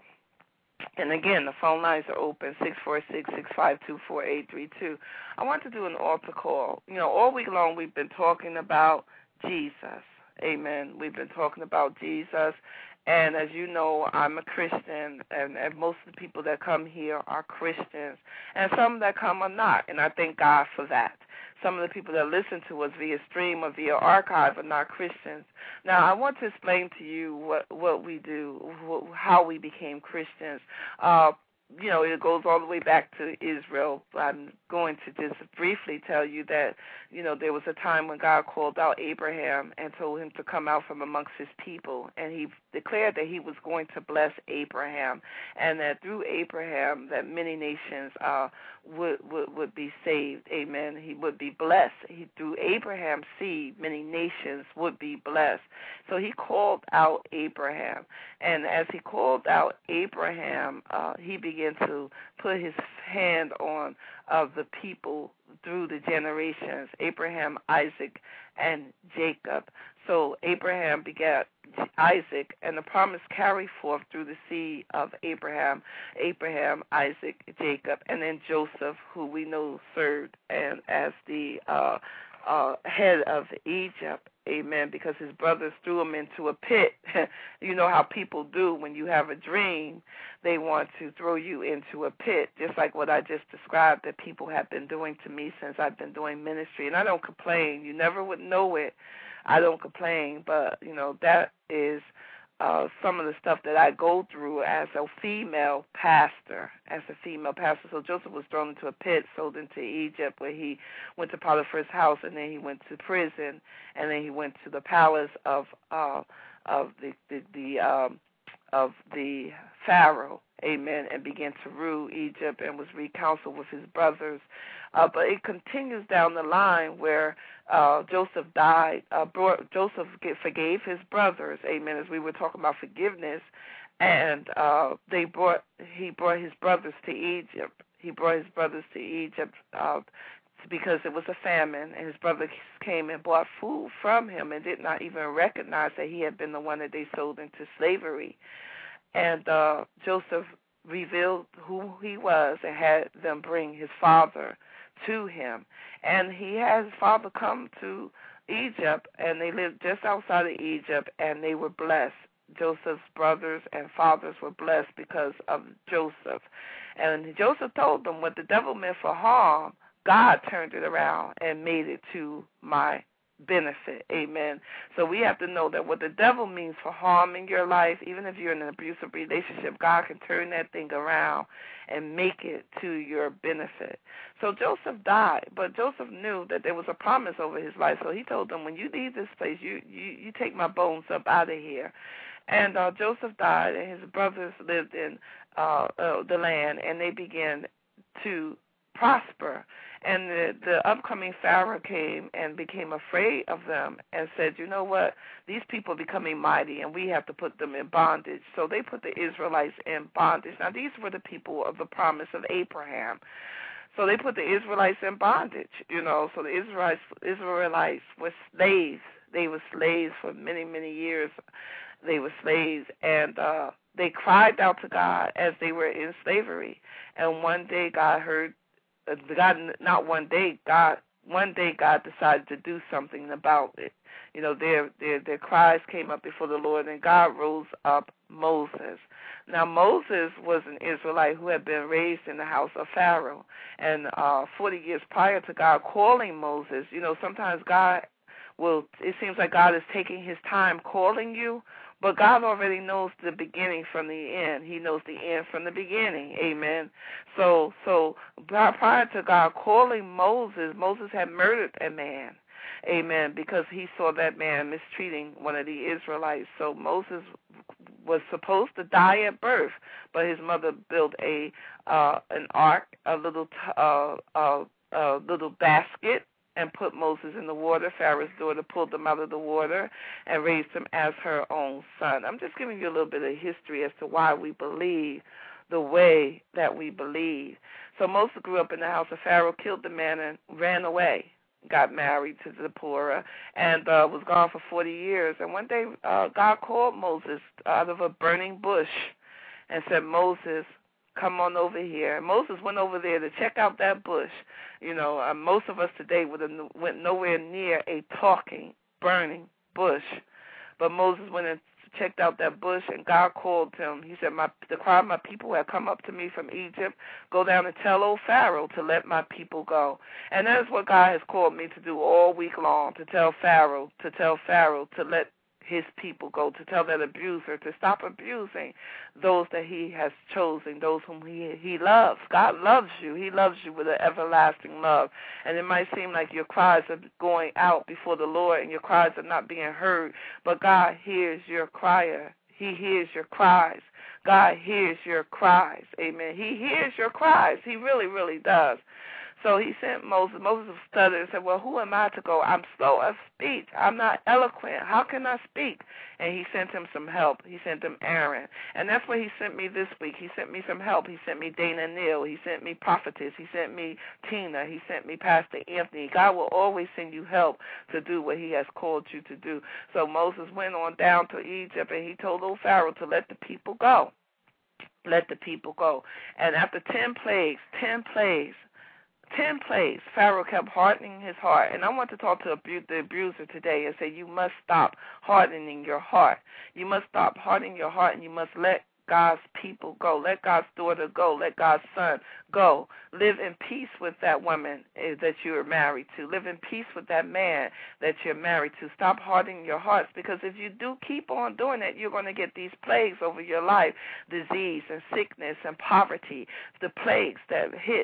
And again, the phone lines are open, six four six, six five two, four eight three two. I want to do an altar call. You know, all week long we've been talking about Jesus. Amen. We've been talking about Jesus. And as you know, I'm a Christian, and, and most of the people that come here are Christians, and some that come are not, and I thank God for that. Some of the people that listen to us via stream or via archive are not Christians. Now, I want to explain to you what, what we do, wh- how we became Christians. Uh, you know, it goes all the way back to Israel. I'm going to just briefly tell you that, you know, there was a time when God called out Abraham and told him to come out from amongst his people, and he declared that he was going to bless Abraham, and that through Abraham that many nations uh, would, would would be saved. Amen. He would be blessed. He, through Abraham's seed, many nations would be blessed. So he called out Abraham, and as he called out Abraham, uh, he began to put his hand on of the people through the generations, Abraham, Isaac, and Jacob. So Abraham begat Isaac, and the promise carried forth through the seed of Abraham, Abraham, Isaac, Jacob, and then Joseph, who we know served and as the uh, uh, head of Egypt. Amen, because his brothers threw him into a pit. You know how people do when you have a dream. They want to throw you into a pit, just like what I just described that people have been doing to me since I've been doing ministry. And I don't complain. You never would know it. I don't complain, but, you know, that is uh, some of the stuff that I go through as a female pastor, as a female pastor. So Joseph was thrown into a pit, sold into Egypt, where he went to Potiphar's house, and then he went to prison, and then he went to the palace of uh, of the the, the um, of the Pharaoh, amen, and began to rule Egypt and was reconciled with his brothers. Uh, but it continues down the line where uh, Joseph died. Uh, brought, Joseph get, forgave his brothers, amen, as we were talking about forgiveness, and uh, they brought he brought his brothers to Egypt. He brought his brothers to Egypt uh, because it was a famine, and his brothers came and bought food from him and did not even recognize that he had been the one that they sold into slavery. And uh, Joseph revealed who he was and had them bring his father to him. And he had his father come to Egypt, and they lived just outside of Egypt, and they were blessed. Joseph's brothers and fathers were blessed because of Joseph. And Joseph told them, what the devil meant for harm, God turned it around and made it to my benefit. Amen. So we have to know that what the devil means for harm in your life, even if you're in an abusive relationship, God can turn that thing around and make it to your benefit. So Joseph died, but Joseph knew that there was a promise over his life. So he told them, when you leave this place, you, you, you take my bones up out of here. And uh, Joseph died, and his brothers lived in uh, uh, the land, and they began to prosper. And the, the upcoming Pharaoh came and became afraid of them and said, you know what, these people are becoming mighty, and we have to put them in bondage. So they put the Israelites in bondage. Now, these were the people of the promise of Abraham. So they put the Israelites in bondage, you know. So the Israelites, Israelites were slaves. They were slaves for many, many years. They were slaves, and uh, they cried out to God as they were in slavery. And one day God heard, uh, God, not one day, God, one day God decided to do something about it. You know, their, their, their cries came up before the Lord, and God rose up Moses. Now, Moses was an Israelite who had been raised in the house of Pharaoh. And uh, forty years prior to God calling Moses, you know, sometimes God will, it seems like God is taking his time calling you, but God already knows the beginning from the end. He knows the end from the beginning. Amen. So, so prior to God calling Moses, Moses had murdered a man. Amen. Because he saw that man mistreating one of the Israelites. So Moses was supposed to die at birth, but his mother built a uh, an ark, a little uh, uh, uh, little basket, and put Moses in the water. Pharaoh's daughter pulled him out of the water and raised him as her own son. I'm just giving you a little bit of history as to why we believe the way that we believe. So Moses grew up in the house of Pharaoh, killed the man, and ran away, got married to Zipporah, and uh, was gone for forty years. And one day uh, God called Moses out of a burning bush and said, Moses, come on over here. And Moses went over there to check out that bush. You know, uh, most of us today would have went nowhere near a talking, burning bush. But Moses went and checked out that bush, and God called him. He said, my, the cry of my people have come up to me from Egypt. Go down and tell old Pharaoh to let my people go. And that is what God has called me to do all week long, to tell Pharaoh, to tell Pharaoh to let his people go, to tell that abuser to stop abusing those that he has chosen, those whom he he loves. God loves you. He loves you with an everlasting love. And it might seem like your cries are going out before the Lord and your cries are not being heard, but God hears your crier. He hears your cries. God hears your cries. Amen. He hears your cries. He really, really does. So he sent Moses. Moses stuttered and said, well, who am I to go? I'm slow of speech. I'm not eloquent. How can I speak? And he sent him some help. He sent him Aaron. And that's what he sent me this week. He sent me some help. He sent me Dana Neal. He sent me Prophetess. He sent me Tina. He sent me Pastor Anthony. God will always send you help to do what he has called you to do. So Moses went on down to Egypt, and he told old Pharaoh to let the people go. Let the people go. And after ten plagues, ten plagues, Ten plagues, Pharaoh kept hardening his heart. And I want to talk to the abuser today and say you must stop hardening your heart. You must stop hardening your heart, and you must let God's people go. Let God's daughter go. Let God's son go. Live in peace with that woman that you are married to. Live in peace with that man that you're married to. Stop hardening your hearts, because if you do keep on doing it, you're going to get these plagues over your life, disease and sickness and poverty, the plagues that hit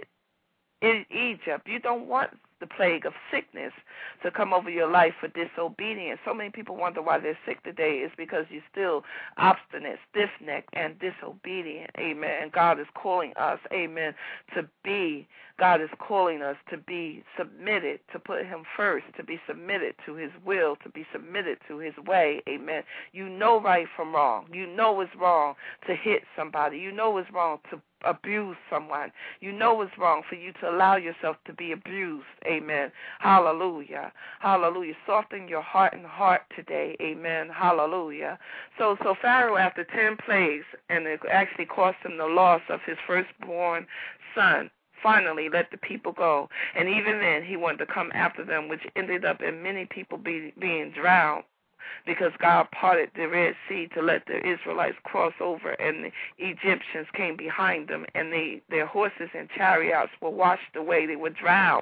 in Egypt. You don't want the plague of sickness to come over your life for disobedience. So many people wonder why they're sick today. It's because you're still obstinate, stiff-necked, and disobedient. Amen. And God is calling us, amen, to be God is calling us to be submitted, to put him first, to be submitted to his will, to be submitted to his way. Amen. You know right from wrong. You know it's wrong to hit somebody. You know it's wrong to abuse someone. You know it's wrong for you to allow yourself to be abused. Amen. Hallelujah. Hallelujah. Soften your heart and heart today. Amen. Hallelujah. So so Pharaoh, after ten plagues, and it actually cost him the loss of his firstborn son, finally let the people go. And even then he wanted to come after them, which ended up in many people be, being drowned, because God parted the Red Sea to let the Israelites cross over, and the Egyptians came behind them, and they, their horses and chariots were washed away. They were drowned.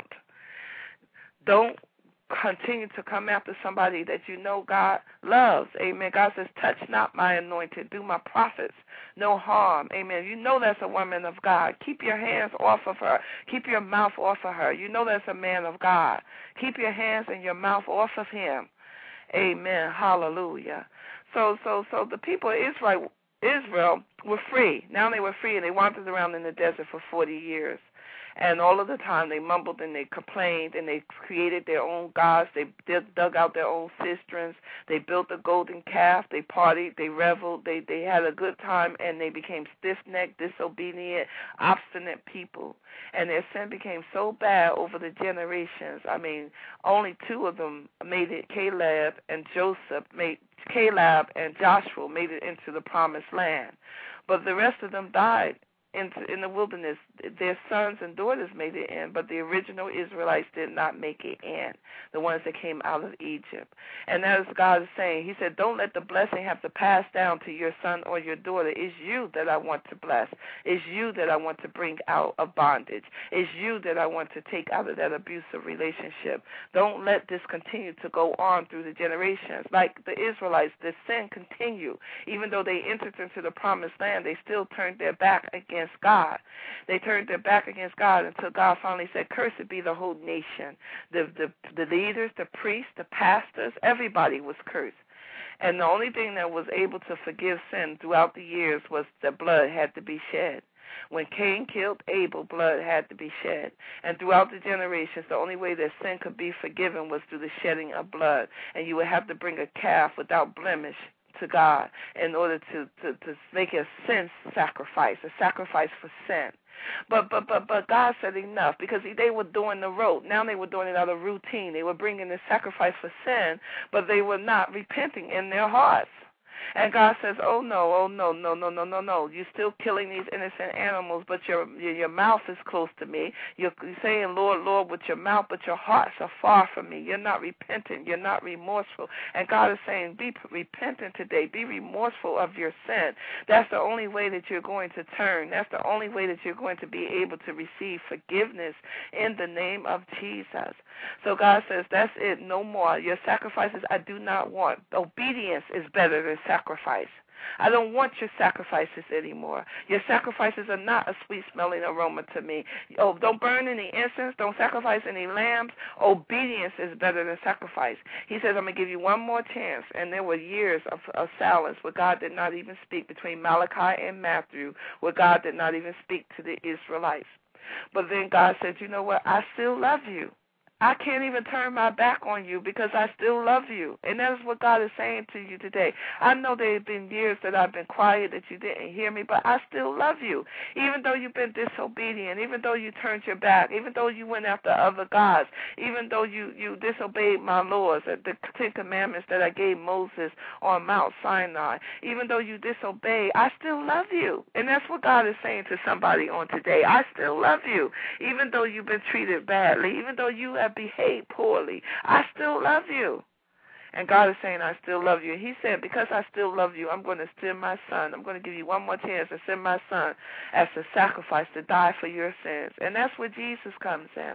Don't continue to come after somebody that you know God loves. Amen. God says, touch not my anointed, do my prophets no harm. Amen. You know that's a woman of God. Keep your hands off of her. Keep your mouth off of her. You know that's a man of God. Keep your hands and your mouth off of him. Amen. Hallelujah. So so so the people of Israel Israel were free. Now they were free, and they wandered around in the desert for forty years. And all of the time they mumbled and they complained, and they created their own gods. They dug out their own cisterns. They built a golden calf. They partied. They reveled. They, they had a good time, and they became stiff-necked, disobedient, obstinate people. And their sin became so bad over the generations. I mean, only two of them made it. Caleb and Joseph made Caleb and Joshua made it into the promised land. But the rest of them died into in the wilderness. Their sons and daughters made it in, but the original Israelites did not make it in, the ones that came out of Egypt. And that is God is saying. He said, don't let the blessing have to pass down to your son or your daughter. It's you that I want to bless. It's you that I want to bring out of bondage. It's you that I want to take out of that abusive relationship. Don't let this continue to go on through the generations. Like the Israelites, the sin continued. Even though they entered into the promised land, they still turned their back against God. They turned their back against God until God finally said, cursed be the whole nation. The, the, the leaders, the priests, the pastors, everybody was cursed. And the only thing that was able to forgive sin throughout the years was that blood had to be shed. When Cain killed Abel, blood had to be shed. And throughout the generations, the only way that sin could be forgiven was through the shedding of blood. And you would have to bring a calf without blemish to God in order to, to, to make a sin sacrifice, a sacrifice for sin. But but but but God said enough, because they were doing the rote. Now they were doing it out of routine. They were bringing the sacrifice for sin, but they were not repenting in their hearts. And God says, oh, no, oh, no, no, no, no, no, no. You're still killing these innocent animals, but your your, your mouth is close to me. You're, you're saying, Lord, Lord, with your mouth, but your hearts are far from me. You're not repentant. You're not remorseful. And God is saying, be repentant today. Be remorseful of your sin. That's the only way that you're going to turn. That's the only way that you're going to be able to receive forgiveness in the name of Jesus. So God says, that's it, no more. Your sacrifices I do not want. Obedience is better than sacrifice. I don't want your sacrifices anymore. Your sacrifices are not a sweet-smelling aroma to me. Oh, don't burn any incense. Don't sacrifice any lambs. Obedience is better than sacrifice. He says, I'm going to give you one more chance. And there were years of, of silence where God did not even speak, between Malachi and Matthew, where God did not even speak to the Israelites. But then God said, you know what? I still love you. I can't even turn my back on you because I still love you. And that is what God is saying to you today. I know there have been years that I've been quiet, that you didn't hear me, but I still love you. Even though you've been disobedient, even though you turned your back, even though you went after other gods, even though you, you disobeyed my laws, the Ten Commandments that I gave Moses on Mount Sinai, even though you disobeyed, I still love you. And that's what God is saying to somebody on today. I still love you. Even though you've been treated badly, even though you have behaved poorly, I still love you. And God is saying, I still love you. He said, because I still love you, I'm going to send my son. I'm going to give you one more chance to send my son as a sacrifice to die for your sins. And that's where Jesus comes in.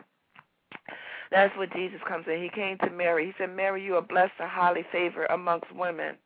That's where Jesus comes in. He came to Mary. He said, Mary, you are blessed and highly favored amongst women.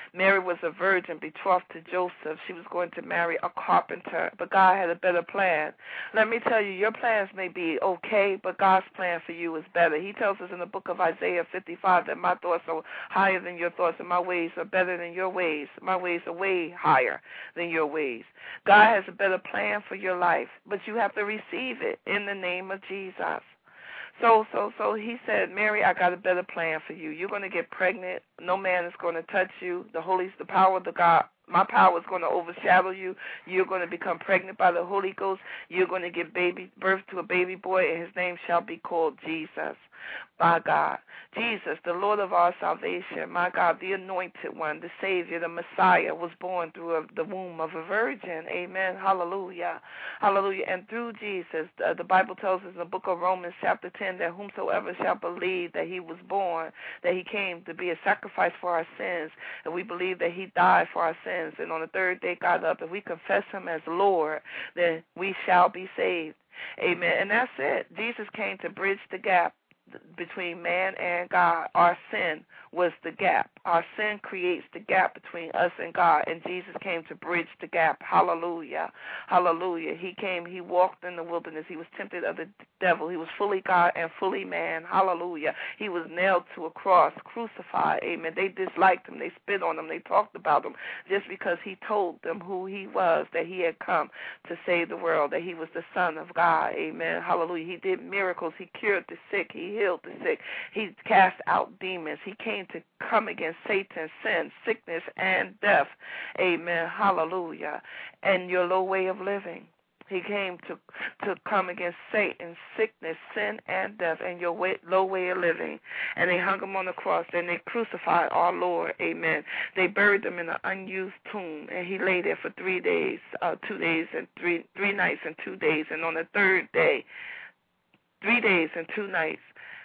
Mary was a virgin betrothed to Joseph. She was going to marry a carpenter, but God had a better plan. Let me tell you, your plans may be okay, but God's plan for you is better. He tells us in the book of Isaiah fifty-five that my thoughts are higher than your thoughts and my ways are better than your ways. My ways are way higher than your ways. God has a better plan for your life, but you have to receive it in the name of Jesus. So, so, so he said, Mary, I got a better plan for you. You're going to get pregnant. No man is going to touch you. The Holy, the power of the God, my power is going to overshadow you. You're going to become pregnant by the Holy Ghost. You're going to give baby birth to a baby boy, and his name shall be called Jesus. My God, Jesus, the Lord of our salvation, my God, the anointed one, the Savior, the Messiah, was born through a, the womb of a virgin. Amen. Hallelujah. Hallelujah. And through Jesus, uh, the Bible tells us in the book of Romans chapter ten that whomsoever shall believe that he was born, that he came to be a sacrifice for our sins, and we believe that he died for our sins, and on the third day got up, and we confess him as Lord, then we shall be saved. Amen. And that's it. Jesus came to bridge the gap between man and God. Our sin was the gap. Our sin creates the gap between us and God, and Jesus came to bridge the gap. Hallelujah. Hallelujah. He came, he walked in the wilderness. He was tempted of the devil. He was fully God and fully man. Hallelujah. He was nailed to a cross, crucified. Amen. They disliked him. They spit on him. They talked about him just because he told them who he was, that he had come to save the world, that he was the Son of God. Amen. Hallelujah. He did miracles. He cured the sick. He healed the sick. He cast out demons. He came to come against Satan, sin, sickness, and death. Amen. Hallelujah. And your low way of living. He came to to come against Satan, sickness, sin, and death, and your way, low way of living. And they hung him on the cross, and they crucified our Lord. Amen. They buried him in an unused tomb, and he lay there for three days, uh, two days, and three three nights and two days. And on the third day, three days and two nights,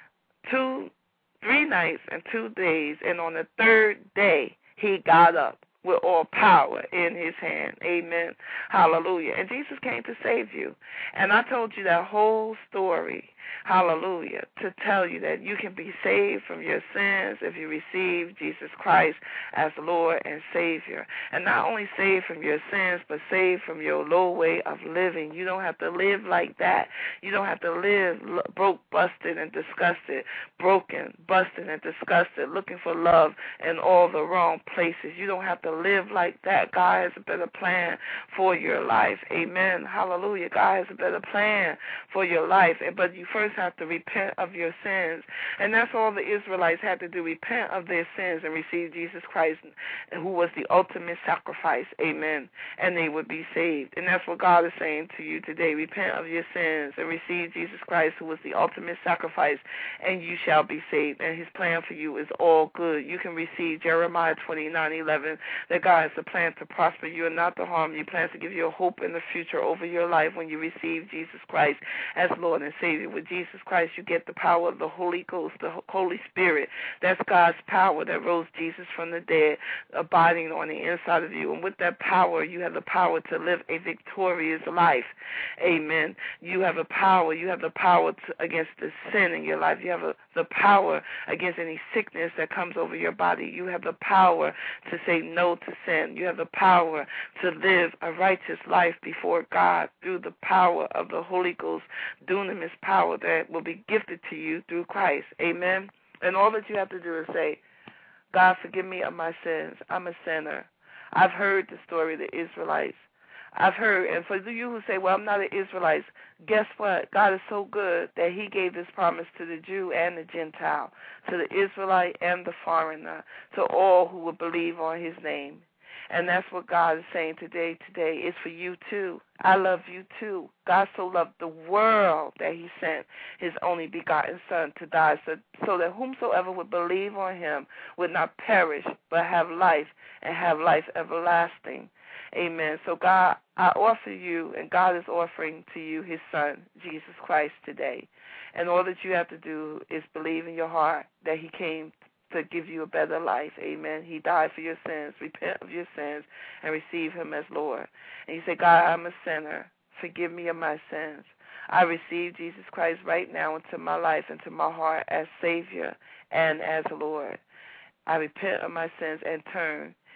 two, three nights and two days, and on the third day, he got up with all power in his hand. Amen. Hallelujah. And Jesus came to save you. And I told you that whole story, hallelujah, to tell you that you can be saved from your sins if you receive Jesus Christ as Lord and Savior. And not only saved from your sins, but saved from your low way of living. You don't have to live like that. You don't have to live broke, busted, and disgusted, broken, busted, and disgusted, looking for love in all the wrong places. You don't have to live like that. God has a better plan for your life. Amen. Hallelujah. God has a better plan for your life. But you first have to repent of your sins. And that's all the Israelites had to do, repent of their sins and receive Jesus Christ, who was the ultimate sacrifice. Amen. And they would be saved. And that's what God is saying to you today. Repent of your sins and receive Jesus Christ, who was the ultimate sacrifice, and you shall be saved. And his plan for you is all good. You can receive Jeremiah twenty-nine eleven, that God has a plan to prosper you and not to harm you. He plans to give you a hope in the future over your life when you receive Jesus Christ as Lord and Savior. With Jesus Christ, you get the power of the Holy Ghost, the Holy Spirit. That's God's power that rose Jesus from the dead, abiding on the inside of you. And with that power, you have the power to live a victorious life. Amen. You have a power. You have the power to, against the sin in your life. You have a, the power against any sickness that comes over your body. You have the power to say no to sin. You have the power to live a righteous life before God through the power of the Holy Ghost, dunamis power that will be gifted to you through Christ. Amen. And all that you have to do is say, God, forgive me of my sins. I'm a sinner. I've heard the story of the Israelites. I've heard, and for you who say, well, I'm not an Israelite, guess what? God is so good that he gave this promise to the Jew and the Gentile, to the Israelite and the foreigner, to all who would believe on his name. And that's what God is saying today. Today is for you too. I love you too. God so loved the world that he sent his only begotten Son to die, so, so that whomsoever would believe on him would not perish, but have life, and have life everlasting. Amen. So God, I offer you, and God is offering to you his Son, Jesus Christ, today. And all that you have to do is believe in your heart that he came to give you a better life. Amen. He died for your sins. Repent of your sins and receive him as Lord. And you say, God, I'm a sinner. Forgive me of my sins. I receive Jesus Christ right now into my life, into my heart as Savior and as Lord. I repent of my sins and turn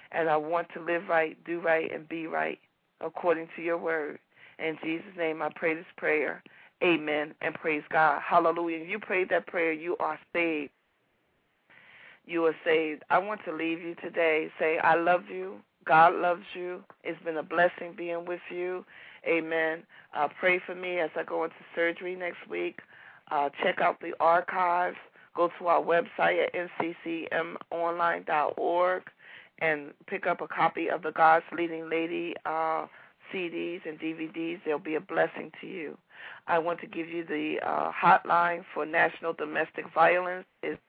and I want to live right, do right, and be right according to your word. In Jesus' name, I pray this prayer. Amen, and praise God. Hallelujah. If you prayed that prayer, you are saved. You are saved. I want to leave you today. Say, I love you. God loves you. It's been a blessing being with you. Amen. Uh, pray for me as I go into surgery next week. Uh, check out the archives. Go to our website at n c c m online dot org and pick up a copy of the God's Leading Lady uh, C Ds and D V Ds. They'll be a blessing to you. I want to give you the uh, hotline for National Domestic Violence. It's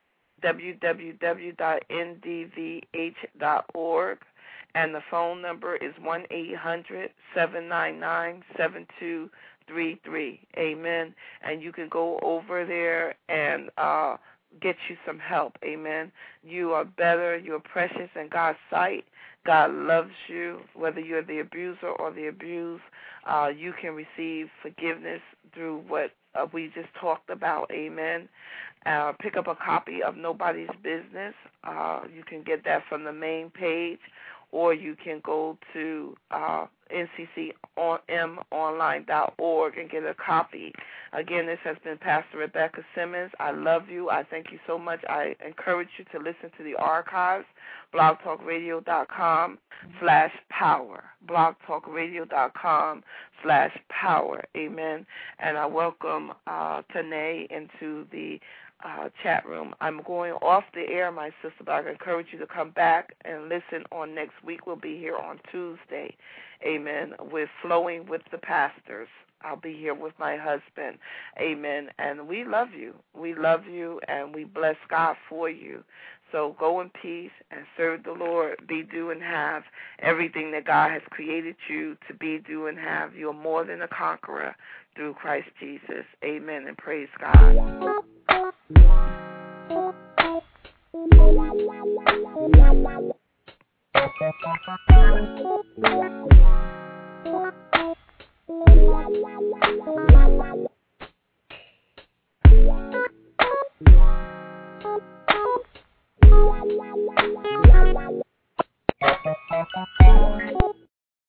w w w dot n d v h dot org, and the phone number is one eight hundred seven nine nine seven two three three. Amen. And you can go over there and uh, get you some help. Amen. You are better. You are precious in God's sight. God loves you, whether you're the abuser or the abused. Uh, you can receive forgiveness through what uh, we just talked about. Amen. Uh, pick up a copy of Nobody's Business. Uh, you can get that from the main page, or you can go to uh, n c c m online dot org and get a copy. Again, this has been Pastor Rebecca Simmons. I love you. I thank you so much. I encourage you to listen to the archives, blogtalkradio.com slash power, blogtalkradio.com slash power. Amen. And I welcome uh, Tanae into the Uh, chat room. I'm going off the air, my sister, but I encourage you to come back and listen on next week. We'll be here on Tuesday. Amen. We're flowing with the pastors. I'll be here with my husband. Amen. And we love you. We love you, and we bless God for you. So go in peace and serve the Lord. Be, do, and have everything that God has created you to be, do, and have. You're more than a conqueror through Christ Jesus. Amen, and praise God. Thank you.